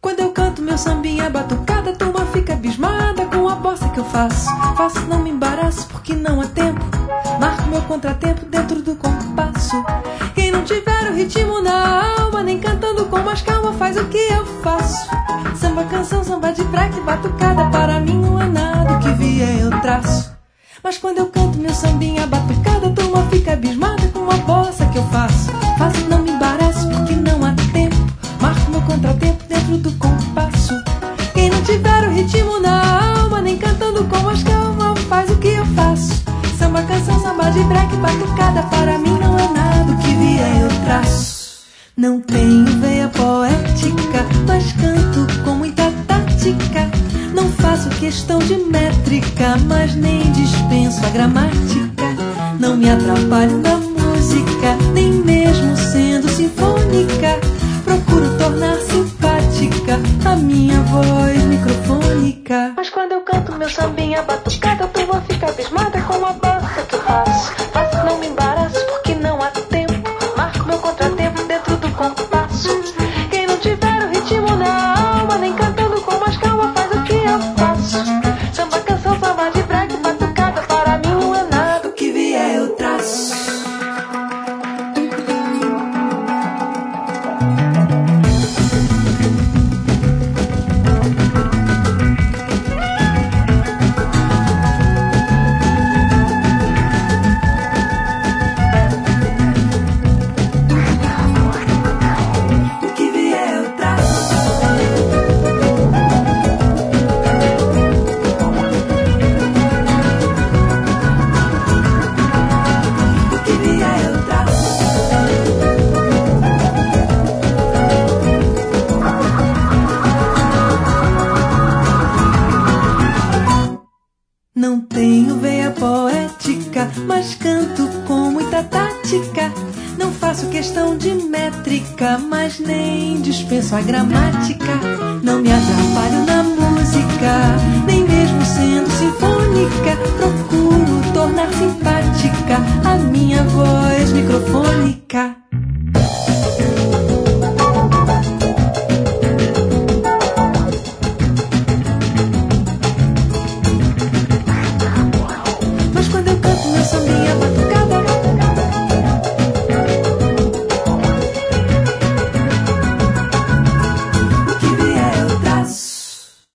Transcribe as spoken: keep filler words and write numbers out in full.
Quando eu canto meu sambinha batucada, a turma fica abismada com a bossa que eu faço. Faço, não me embaraço porque não há tempo. Marco meu contratempo dentro do compasso. Quem não tiver o ritmo na alma, nem cantando com mais calma, faz o que eu faço. Samba, canção, samba de praia, batucada, para mim não é nada, o que vier eu traço. Mas quando eu canto meu sambinha batucada, a turma fica abismada com a bossa que eu faço. Faço, não me embaraço porque não há tempo. Marco meu contratempo dentro do compasso. Quem não tiver o ritmo na alma, nem cantando com mais calma, faz o que eu faço. Samba, canção, samba de break, batucada, para mim não é nada, o que vier eu traço. Não tenho veia poética, mas canto com muita tática. Não faço questão de métrica, mas nem dispenso a gramática. Não me atrapalho na música, nem mesmo sendo sinfônica. Procuro tornar simpática a minha voz microfônica. Mas quando eu canto meu sambinha batucada, a turma fica abismada com a bossa que eu faço. Faço, não me embaraço porque não há tempo. Marco meu contratempo dentro do compasso. Quem não tiver o ritmo na alma, nem cantando com mais calma, faz o que eu faço. Samba, canção, samba de break, batucada, para mim não é nada, o que vier eu traço. Não tenho veia poética, mas canto com muita tática. Não faço questão de métrica, mas nem dispenso a gramática. Não me atrapalho na música, nem mesmo sendo sinfônica. Procuro tornar simpática a minha voz microfônica.